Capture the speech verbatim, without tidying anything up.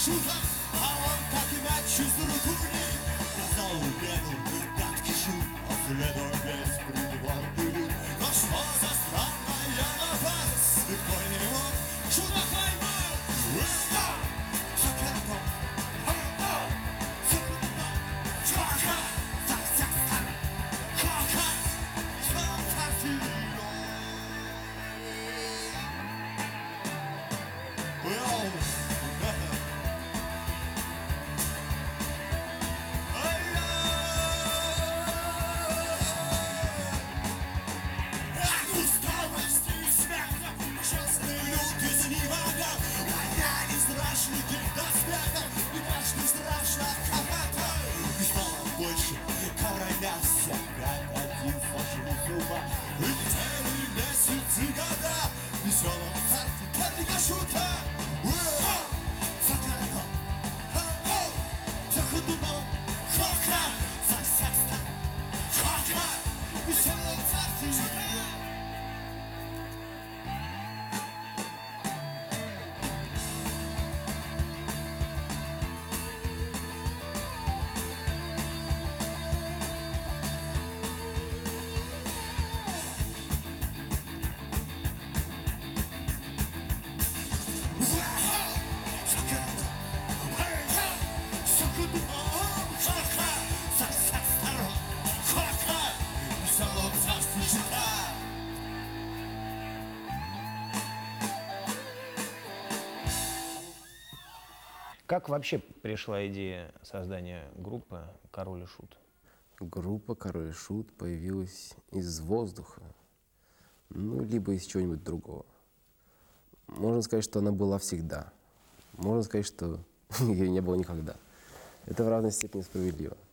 шуток, а он так и мяч из руки. Сказал бегал, гадкий шут, а следом весь придворный люд. Но что за странная напасть, никто не мог чудо поймать. Ура! Чакерно, ха-ха, чакерно, чака, так-так-так, ха-ха, чака-тино. Well, больше коронялся, как один сложил зуба. И летели месяцы года в веселом царстве Карлика Шута. Ура! Закарно, ха-ха, заходуно, ха-ха, засяста, ха-ха, в веселом царстве Шута. Как вообще пришла идея создания группы «Король и Шут»? Группа «Король и Шут» появилась из воздуха, ну, либо из чего-нибудь другого. Можно сказать, что она была всегда. Можно сказать, что ее не было никогда. Это в равной степени справедливо.